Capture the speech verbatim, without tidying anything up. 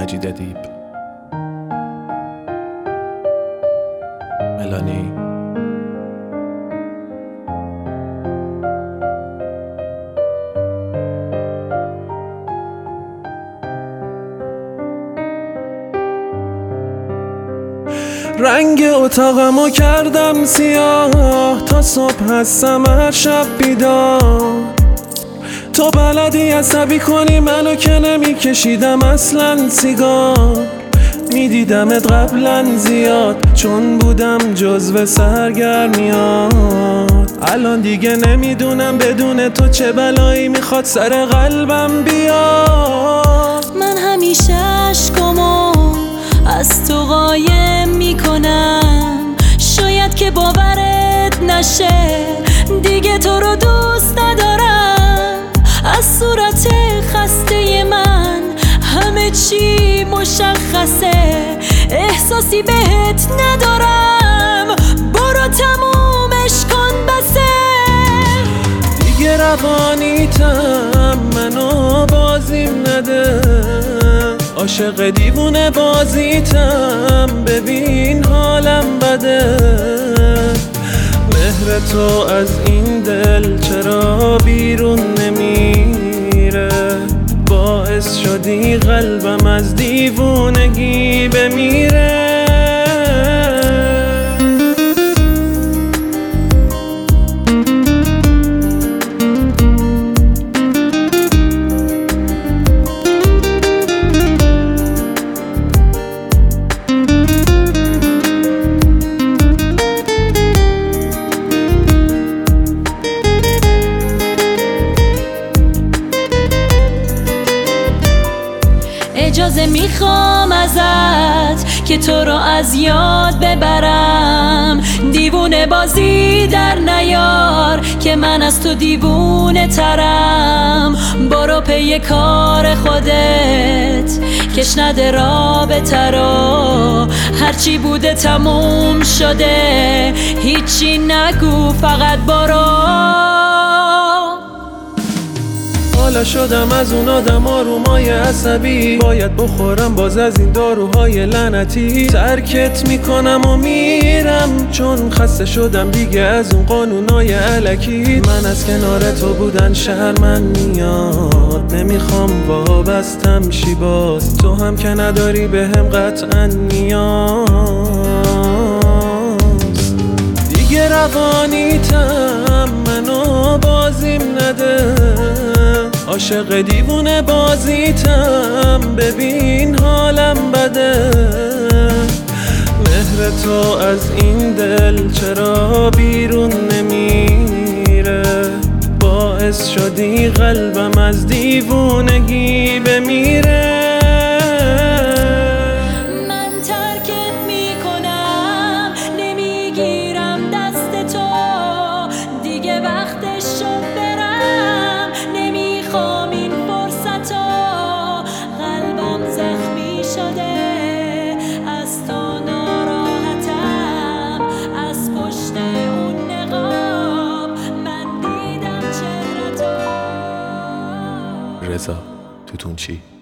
مجید ادیب. ملانی. رنگ اتاقمو کردم سیاه، تا صبح هستم هر شب بیدار. تو بلدی عصبی کنی منو که نمیکشیدم اصلا سیگار. میدیدمت قبلا زیاد چون بودم جزو سرگرمیات. الان دیگه نمیدونم بدون تو چه بلایی میخواد سر قلبم بیاد. من همیشه عشقامو از تو قایم میکنم، شاید که باورت نشه دیگه تو رو دوست ندارم. از صورت خسته من همه چی مشخصه، احساسی بهت ندارم، برو تمومش کن بسه. دیگه روانیتم منو بازیم نده، عاشق دیوونه بازیتم ببین حالم بده. مهر تو از این دل چرا بیرون نمیره، باعث شدی قلبم از دیوونگی بمیره. اجازه میخوام ازت که تو رو از یاد ببرم، دیوونه بازی در نیار که من از تو دیوونه ترم. برو پی کار خودت کش نده رابطه رو، هرچی بوده تموم شده هیچی نگو فقط برو. حالا شدم از اون آدم آرومای عصبی، باید بخورم باز از این داروهای لعنتی. ترکت میکنم و میرم چون خسته شدم دیگه از اون قانونای الکی. من از کنار تو بودن شرمم میاد، نمیخوام وابستم شی باز، تو هم که نداری بهم قطعا نیاز. دیگه روانیتم منو بازیم نده، عاشق دیوونه بازیتم ببین حالم بده. مهر تو از این دل چرا بیرون نمیره، باعث شدی قلبم از دیوونگی بمیره. من ترکت میکنم نمیگیرم دست تو، دیگه وقتش شد برم، نمیخوام این فرصتو. قلبم زخمی شده از تو ناراحتم، از پشت اون نقاب من دیدم چهره‌تو. رضا توتونچی.